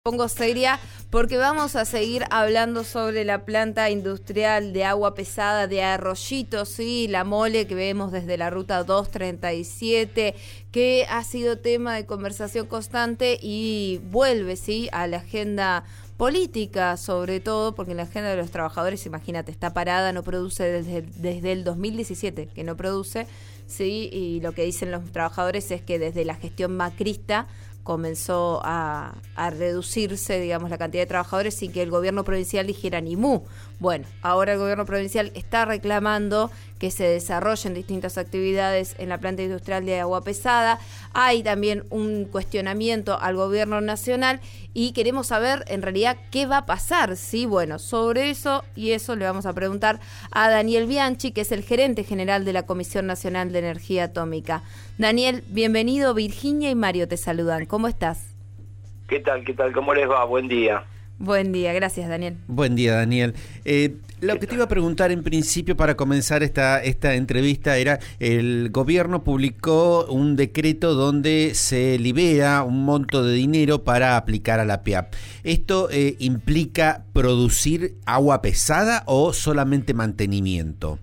pongo seria porque vamos a seguir hablando sobre la planta industrial de agua pesada de Arroyito, sí, la mole que vemos desde la ruta 237, que ha sido tema de conversación constante y vuelve, sí, a la agenda política, sobre todo, porque en la agenda de los trabajadores, imagínate, está parada, no produce desde el 2017, que no produce, sí, y lo que dicen los trabajadores es que desde la gestión macrista comenzó a reducirse, digamos, la cantidad de trabajadores sin que el gobierno provincial dijera ni mu. Bueno, ahora el gobierno provincial está reclamando que se desarrollen distintas actividades en la planta industrial de agua pesada. Hay también un cuestionamiento al gobierno nacional y queremos saber en realidad qué va a pasar, ¿sí? Bueno, sobre eso y eso le vamos a preguntar a Daniel Bianchi, que es el gerente general de la Comisión Nacional de Energía Atómica. Daniel, bienvenido. Virginia y Mario te saludan. ¿Cómo estás? ¿Qué tal? ¿Cómo les va? Buen día. Buen día, gracias Daniel. Buen día, Daniel. Lo que te iba a preguntar en principio para comenzar esta entrevista era, el gobierno publicó un decreto donde se libera un monto de dinero para aplicar a la PEAP. ¿Esto implica producir agua pesada o solamente mantenimiento?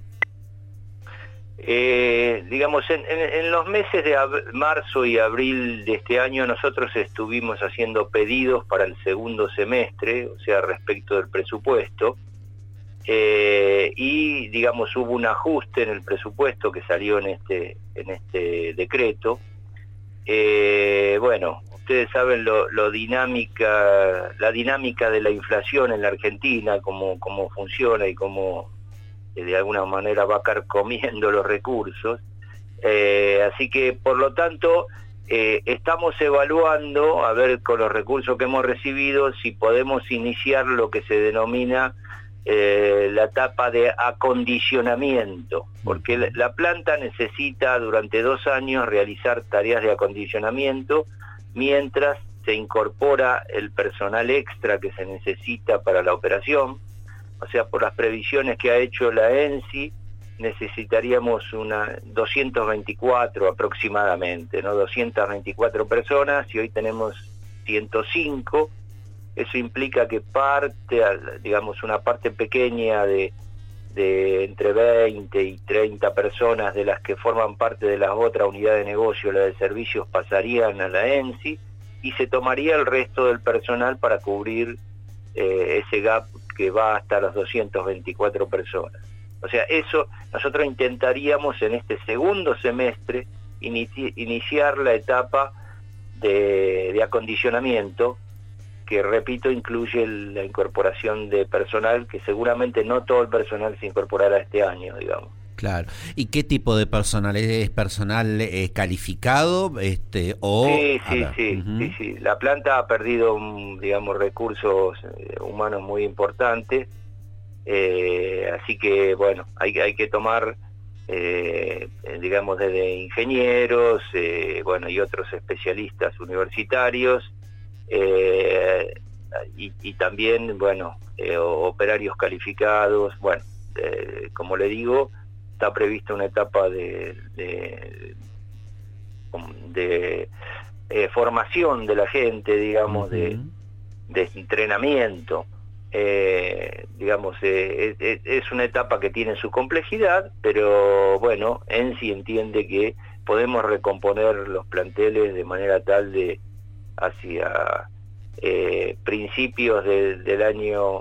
Digamos, en los meses de marzo y abril de este año nosotros estuvimos haciendo pedidos para el segundo semestre, o sea, respecto del presupuesto, y digamos hubo un ajuste en el presupuesto que salió en este decreto. Bueno, ustedes saben la dinámica de la inflación en la Argentina, cómo funciona y cómo de alguna manera va carcomiendo los recursos, así que por lo tanto estamos evaluando, a ver con los recursos que hemos recibido, si podemos iniciar lo que se denomina la etapa de acondicionamiento, porque la planta necesita durante 2 años realizar tareas de acondicionamiento mientras se incorpora el personal extra que se necesita para la operación. O sea, por las previsiones que ha hecho la ENSI, necesitaríamos 224 aproximadamente, ¿no? 224 personas, y hoy tenemos 105. Eso implica que digamos, una parte pequeña de entre 20 y 30 personas de las que forman parte de la otra unidad de negocio, la de servicios, pasarían a la ENSI y se tomaría el resto del personal para cubrir ese gap que va hasta las 224 personas. O sea, eso nosotros intentaríamos en este segundo semestre iniciar la etapa de acondicionamiento, que repito, incluye la incorporación de personal, que seguramente no todo el personal se incorporará este año, digamos. Claro. ¿Y qué tipo de personal? ¿Es personal calificado? O... Sí. La planta ha perdido, digamos, recursos humanos muy importantes, así que, bueno, hay que tomar, digamos, desde ingenieros, bueno, y otros especialistas universitarios, y también, bueno, operarios calificados. Bueno, como le digo, está prevista una etapa de formación de la gente, digamos, de entrenamiento. Digamos, es una etapa que tiene su complejidad, pero bueno, ENSI entiende que podemos recomponer los planteles de manera tal de hacia principios del año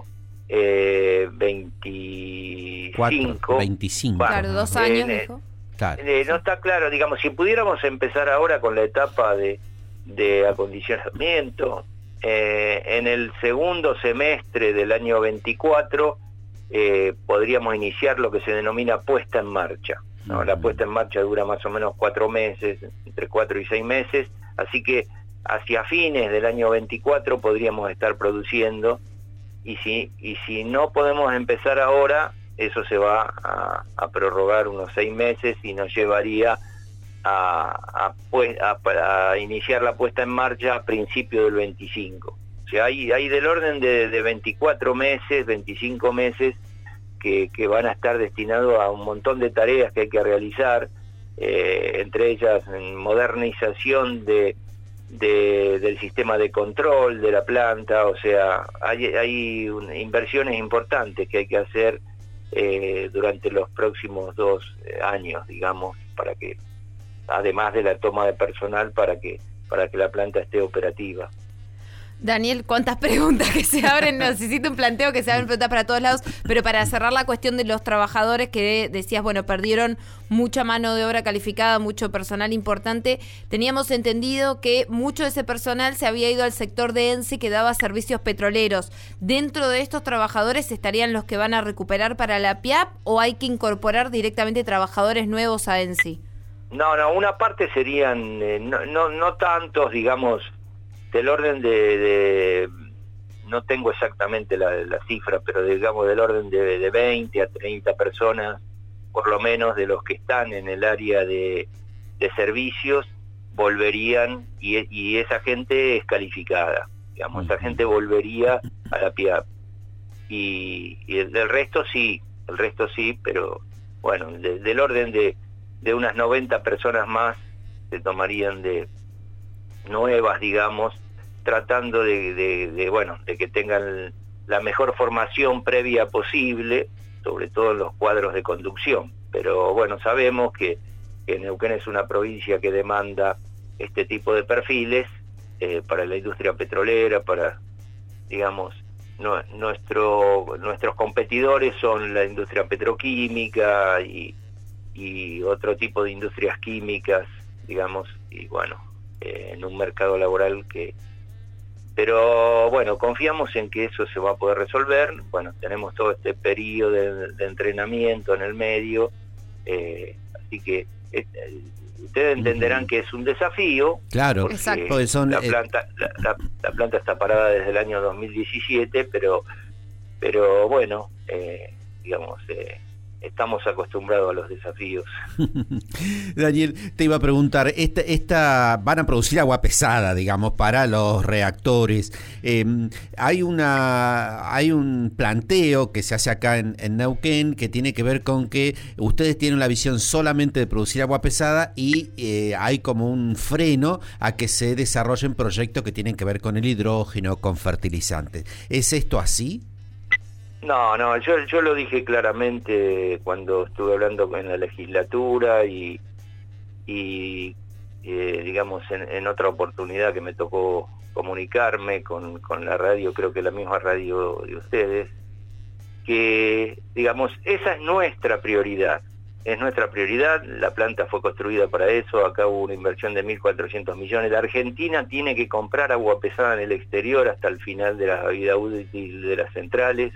25. Claro, 2 años, dijo. Claro. No está claro, digamos, si pudiéramos empezar ahora con la etapa de acondicionamiento, en el segundo semestre del año 24 podríamos iniciar lo que se denomina puesta en marcha, ¿no? La puesta en marcha dura más o menos 4 meses, entre 4 y 6 meses, así que hacia fines del año 24 podríamos estar produciendo. Y si no podemos empezar ahora, eso se va a prorrogar unos 6 meses y nos llevaría a iniciar la puesta en marcha a principios del 25. O sea, hay del orden de 24 meses, 25 meses que van a estar destinados a un montón de tareas que hay que realizar, entre ellas modernización de del sistema de control de la planta. O sea, hay inversiones importantes que hay que hacer durante los próximos 2 años, digamos, para que, además de la toma de personal, para que la planta esté operativa. Daniel, cuántas preguntas que se abren, necesito un planteo que se abren preguntas para todos lados, pero para cerrar la cuestión de los trabajadores que decías, bueno, perdieron mucha mano de obra calificada, mucho personal importante, teníamos entendido que mucho de ese personal se había ido al sector de ENSI que daba servicios petroleros. ¿Dentro de estos trabajadores estarían los que van a recuperar para la PIAP o hay que incorporar directamente trabajadores nuevos a ENSI? No, una parte serían, no tantos, digamos, del orden de no tengo exactamente la cifra, pero digamos del orden de 20 a 30 personas, por lo menos, de los que están en el área de servicios, volverían, y esa gente es calificada, digamos, esa gente volvería a la PIAP. Y el resto sí, pero bueno, del orden de unas 90 personas más se tomarían de nuevas, digamos, tratando de que tengan la mejor formación previa posible, sobre todo en los cuadros de conducción. Pero bueno, sabemos que Neuquén es una provincia que demanda este tipo de perfiles para la industria petrolera, para, digamos, nuestros competidores son la industria petroquímica y otro tipo de industrias químicas, digamos, y bueno, en un mercado laboral pero bueno, confiamos en que eso se va a poder resolver. Bueno, tenemos todo este periodo de entrenamiento en el medio, así que ustedes entenderán que es un desafío. Claro, exacto. La planta está parada desde el año 2017, pero bueno, digamos, estamos acostumbrados a los desafíos. Daniel, te iba a preguntar, van a producir agua pesada, digamos, para los reactores. Hay un planteo que se hace acá en Neuquén que tiene que ver con que ustedes tienen la visión solamente de producir agua pesada y hay como un freno a que se desarrollen proyectos que tienen que ver con el hidrógeno, con fertilizantes. ¿Es esto así? No, yo lo dije claramente cuando estuve hablando en la legislatura y digamos en otra oportunidad que me tocó comunicarme con la radio, creo que la misma radio de ustedes, que digamos esa es nuestra prioridad, la planta fue construida para eso, acá hubo una inversión de 1.400 millones, la Argentina tiene que comprar agua pesada en el exterior hasta el final de la vida útil de las centrales,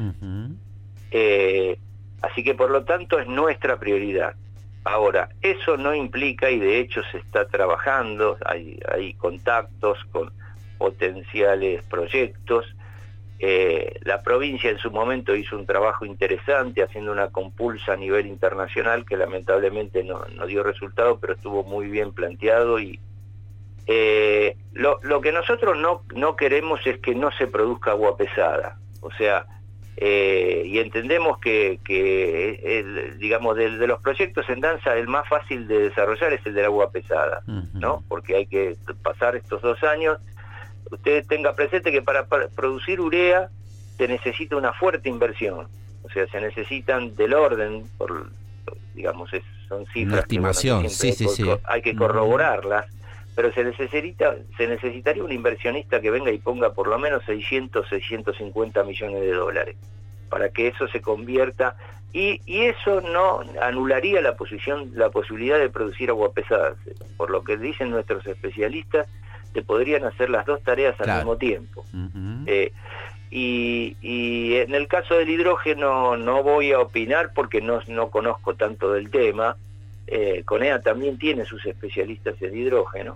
así que por lo tanto es nuestra prioridad. Ahora, eso no implica, y de hecho se está trabajando, hay contactos con potenciales proyectos. La provincia en su momento hizo un trabajo interesante haciendo una compulsa a nivel internacional que lamentablemente no dio resultado, pero estuvo muy bien planteado y lo que nosotros no queremos es que no se produzca agua pesada, o sea, y entendemos que digamos de los proyectos en danza el más fácil de desarrollar es el del agua pesada, ¿no? Porque hay que pasar estos 2 años. Usted tenga presente que para producir urea se necesita una fuerte inversión, o sea, se necesitan del orden, digamos, son cifras, una estimación, que, bueno, sí. Hay que corroborarlas, pero se necesitaría un inversionista que venga y ponga por lo menos 650 millones de dólares para que eso se convierta, y eso no anularía la posibilidad de producir agua pesada. Por lo que dicen nuestros especialistas, se podrían hacer las 2 tareas al mismo tiempo. Y en el caso del hidrógeno no voy a opinar porque no conozco tanto del tema. CONEA también tiene sus especialistas en hidrógeno.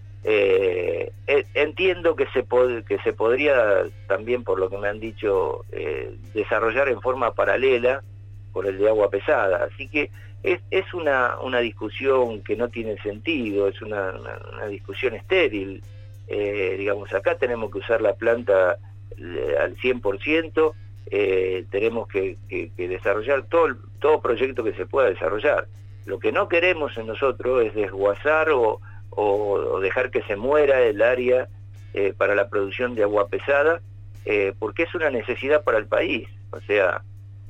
Entiendo que se podría también, por lo que me han dicho, desarrollar en forma paralela con el de agua pesada. Así que es una discusión que no tiene sentido, es una discusión estéril. Digamos, acá tenemos que usar la planta al 100%, tenemos que desarrollar todo proyecto que se pueda desarrollar. Lo que no queremos en nosotros es desguazar o o dejar que se muera el área para la producción de agua pesada, porque es una necesidad para el país. O sea,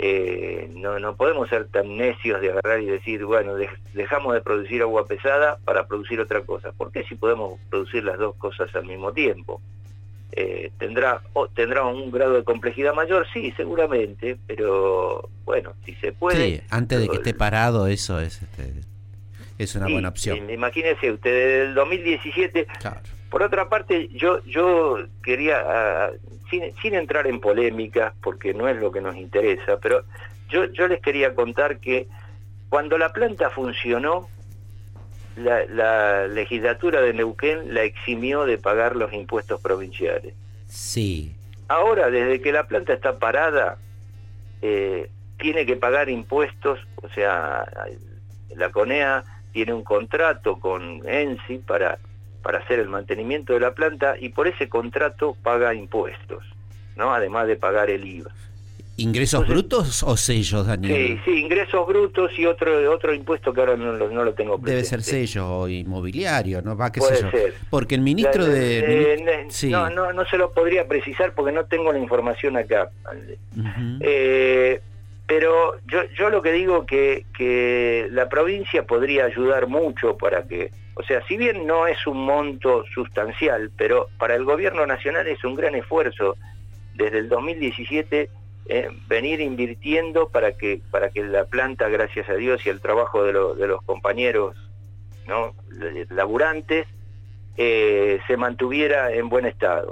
no podemos ser tan necios de agarrar y decir, bueno, dejamos de producir agua pesada para producir otra cosa. ¿Por qué si podemos producir las dos cosas al mismo tiempo? ¿Tendrá un grado de complejidad mayor? Sí, seguramente, pero bueno, si se puede... Sí, antes de que esté parado, eso es una buena opción. Imagínense usted, el 2017... Claro. Por otra parte, yo quería, sin entrar en polémica, porque no es lo que nos interesa, pero yo les quería contar que cuando la planta funcionó, la legislatura de Neuquén la eximió de pagar los impuestos provinciales. Sí. Ahora, desde que la planta está parada, tiene que pagar impuestos, o sea, la CONEA tiene un contrato con ENSI para hacer el mantenimiento de la planta, y por ese contrato paga impuestos, ¿no? Además de pagar el IVA. ¿Ingresos brutos o sellos, Daniel? Sí, ingresos brutos y otro impuesto que ahora no lo tengo presente. Debe ser sello o inmobiliario, ¿no? ¿Qué Puede sé yo? ser. Porque el ministro sí. No se lo podría precisar porque no tengo la información acá. Uh-huh. Pero yo lo que digo que la provincia podría ayudar mucho para que, o sea, si bien no es un monto sustancial, pero para el gobierno nacional es un gran esfuerzo desde el 2017 venir invirtiendo para que la planta, gracias a Dios y al trabajo de los compañeros, ¿no?, laburantes, se mantuviera en buen estado.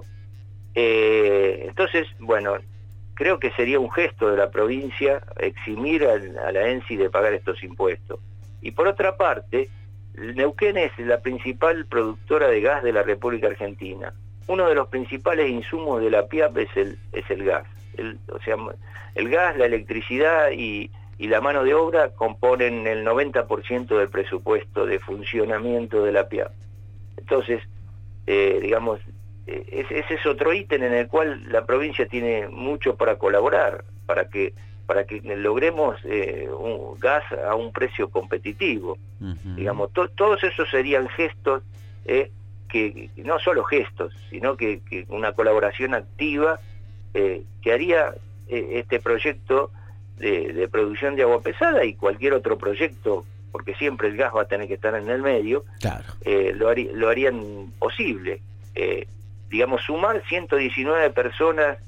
Entonces, bueno, creo que sería un gesto de la provincia eximir a la ENSI de pagar estos impuestos. Y por otra parte, Neuquén es la principal productora de gas de la República Argentina. Uno de los principales insumos de la PIAP es el gas. O sea, el gas, la electricidad y la mano de obra componen el 90% del presupuesto de funcionamiento de la PIAP. Entonces, digamos, ese es otro ítem en el cual la provincia tiene mucho para colaborar, para que logremos un gas a un precio competitivo. Uh-huh. Digamos, todos esos serían gestos, que no solo gestos, sino que una colaboración activa que haría este proyecto de producción de agua pesada y cualquier otro proyecto, porque siempre el gas va a tener que estar en el medio. Claro. Lo harían posible. Digamos, sumar 119 personas,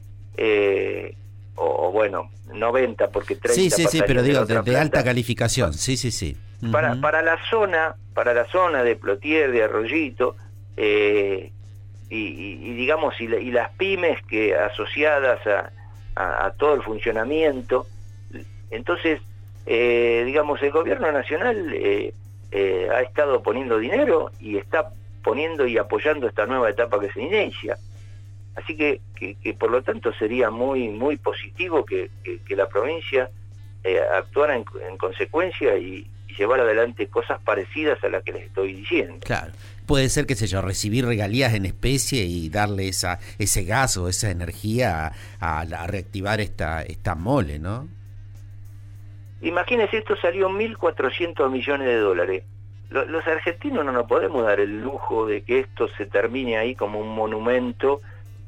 o bueno, 90, porque 30 sí, pero digo, de alta calificación, sí. Uh-huh. Para la zona de Plotier, de Arroyito, y digamos, y las pymes que asociadas a todo el funcionamiento. Entonces, digamos, el gobierno nacional ha estado poniendo dinero y está poniendo y apoyando esta nueva etapa que se inicia. Así que por lo tanto sería muy positivo que la provincia actuara en consecuencia y llevar adelante cosas parecidas a las que les estoy diciendo. Claro. Puede ser, qué sé yo, recibir regalías en especie y darle ese gas o esa energía a reactivar esta mole, ¿no? Imagínense, esto salió 1.400 millones de dólares. Los argentinos no nos podemos dar el lujo de que esto se termine ahí como un monumento,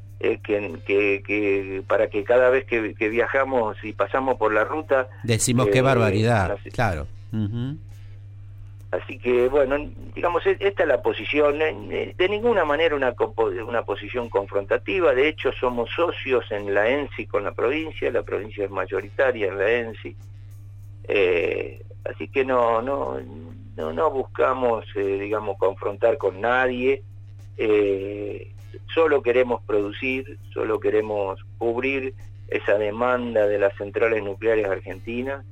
que para que cada vez que viajamos y pasamos por la ruta... Decimos qué barbaridad, claro. Uh-huh. Así que, bueno, digamos, esta es la posición, de ninguna manera una posición confrontativa. De hecho, somos socios en la ENSI con la provincia es mayoritaria en la ENSI. Así que no buscamos, digamos, confrontar con nadie. Solo queremos producir, solo queremos cubrir esa demanda de las centrales nucleares argentinas,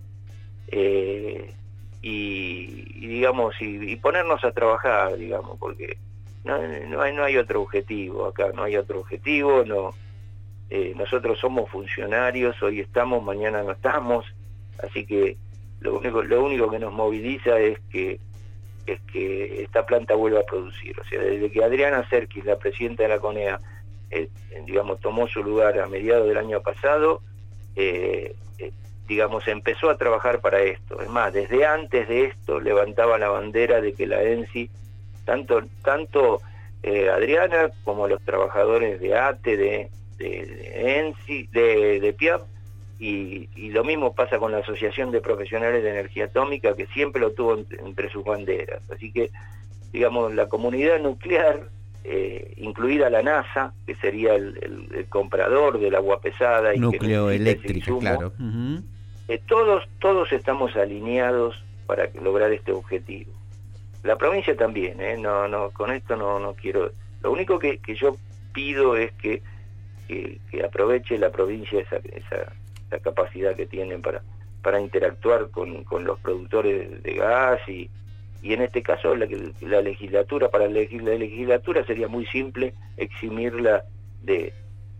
y digamos, y ponernos a trabajar, digamos, porque no hay otro objetivo acá, no hay otro objetivo. Nosotros somos funcionarios, hoy estamos, mañana no estamos, así que lo único que nos moviliza es que esta planta vuelva a producir. O sea, desde que Adriana Serkis, la presidenta de la CONEA, digamos, tomó su lugar a mediados del año pasado, digamos, empezó a trabajar para esto. Es más, desde antes de esto levantaba la bandera de que la ENSI tanto Adriana como los trabajadores de ATE, de ENSI, de PIAP, y lo mismo pasa con la Asociación de Profesionales de Energía Atómica, que siempre lo tuvo entre sus banderas. Así que, digamos, la comunidad nuclear, incluida la NASA, que sería el comprador del agua pesada y núcleo eléctrica, claro. Todos estamos alineados para lograr este objetivo. La provincia también, con esto no quiero. Lo único que yo pido es que aproveche la provincia esa capacidad que tienen para interactuar con los productores de gas y en este caso la legislatura, para la legislatura sería muy simple eximirla de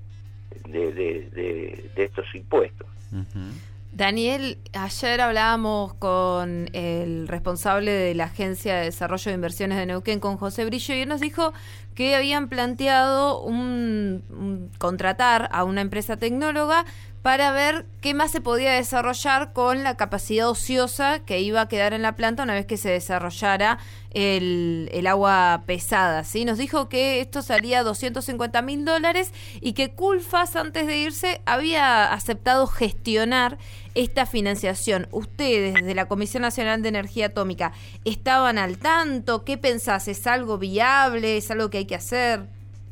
estos impuestos. Uh-huh. Daniel, ayer hablábamos con el responsable de la Agencia de Desarrollo de Inversiones de Neuquén, con José Brillo, y él nos dijo que habían planteado contratar a una empresa tecnóloga para ver qué más se podía desarrollar con la capacidad ociosa que iba a quedar en la planta una vez que se desarrollara el agua pesada, ¿sí? Nos dijo que esto salía $250.000 y que Culfas, antes de irse, había aceptado gestionar esta financiación. Ustedes, desde la Comisión Nacional de Energía Atómica, ¿estaban al tanto? ¿Qué pensás? ¿Es algo viable? ¿Es algo que hay que hacer?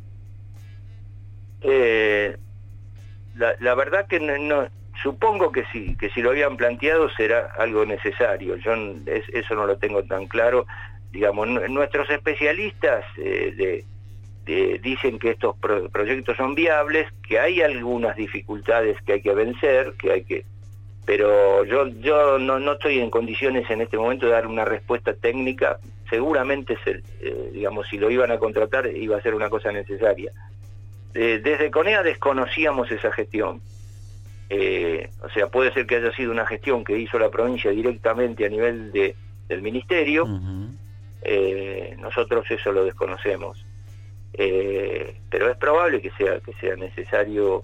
La verdad que no, supongo que sí, que si lo habían planteado será algo necesario. Yo eso no lo tengo tan claro. Digamos, nuestros especialistas dicen que estos proyectos son viables, que hay algunas dificultades que hay que vencer, pero yo no estoy en condiciones en este momento de dar una respuesta técnica. Seguramente, digamos, si lo iban a contratar iba a ser una cosa necesaria. Desde CONEA desconocíamos esa gestión. O sea, puede ser que haya sido una gestión que hizo la provincia directamente a nivel del ministerio. Uh-huh. Nosotros eso lo desconocemos. Pero es probable que sea necesario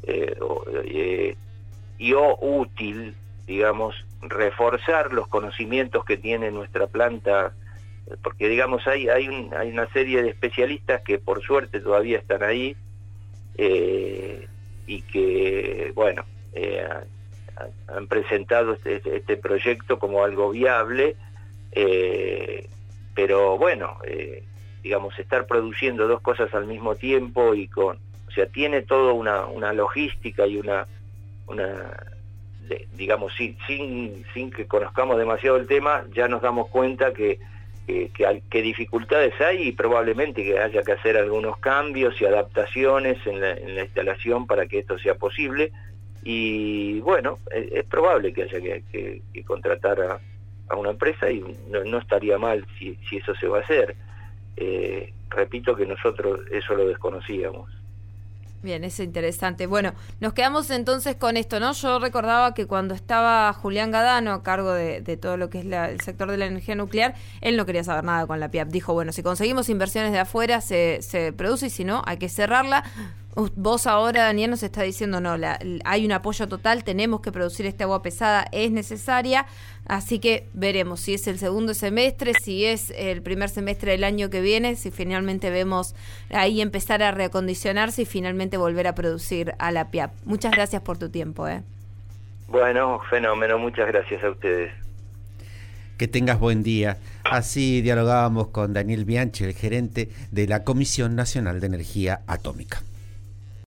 y útil, digamos, reforzar los conocimientos que tiene nuestra planta, porque, digamos, hay una serie de especialistas que por suerte todavía están ahí, y que, bueno, han presentado este proyecto como algo viable, pero bueno, digamos, estar produciendo dos cosas al mismo tiempo o sea, tiene toda una logística y digamos, sin que conozcamos demasiado el tema, ya nos damos cuenta que dificultades hay y probablemente que haya que hacer algunos cambios y adaptaciones en la instalación para que esto sea posible. Y bueno, es probable que haya que contratar a una empresa y no estaría mal si eso se va a hacer. Repito que nosotros eso lo desconocíamos. Bien, es interesante. Bueno, nos quedamos entonces con esto, ¿no? Yo recordaba que cuando estaba Julián Gadano a cargo de todo lo que es el sector de la energía nuclear, él no quería saber nada con la PIAP. Dijo, bueno, si conseguimos inversiones de afuera se produce y si no, hay que cerrarla. Vos ahora, Daniel, nos está diciendo, no, hay un apoyo total, tenemos que producir este agua pesada, es necesaria, así que veremos si es el segundo semestre, si es el primer semestre del año que viene, si finalmente vemos ahí empezar a reacondicionarse y finalmente volver a producir a la PIAP. Muchas gracias por tu tiempo. Bueno, fenómeno, muchas gracias a ustedes. Que tengas buen día. Así dialogábamos con Daniel Bianchi, el gerente de la Comisión Nacional de Energía Atómica.